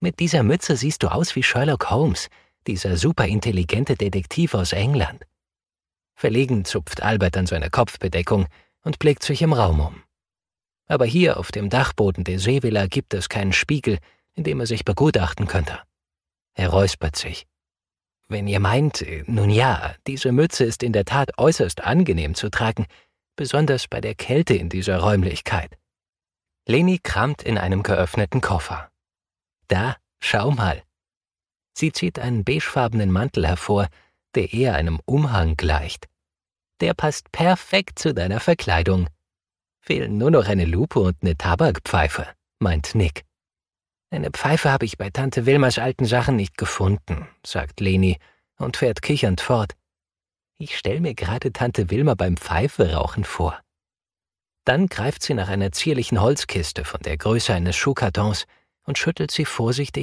Mit dieser Mütze siehst du aus wie Sherlock Holmes, dieser superintelligente Detektiv aus England. Verlegen zupft Albert an seiner Kopfbedeckung und blickt sich im Raum um. Aber hier auf dem Dachboden der Seevilla gibt es keinen Spiegel, in dem er sich begutachten könnte. Er räuspert sich. Wenn ihr meint, nun ja, diese Mütze ist in der Tat äußerst angenehm zu tragen, besonders bei der Kälte in dieser Räumlichkeit. Leni kramt in einem geöffneten Koffer. Da, schau mal. Sie zieht einen beigefarbenen Mantel hervor, der eher einem Umhang gleicht. Der passt perfekt zu deiner Verkleidung. Fehlen nur noch eine Lupe und eine Tabakpfeife, meint Nick. Eine Pfeife habe ich bei Tante Wilmas alten Sachen nicht gefunden, sagt Leni und fährt kichernd fort. Ich stelle mir gerade Tante Wilma beim Pfeiferauchen vor. Dann greift sie nach einer zierlichen Holzkiste von der Größe eines Schuhkartons und schüttelt sie vorsichtig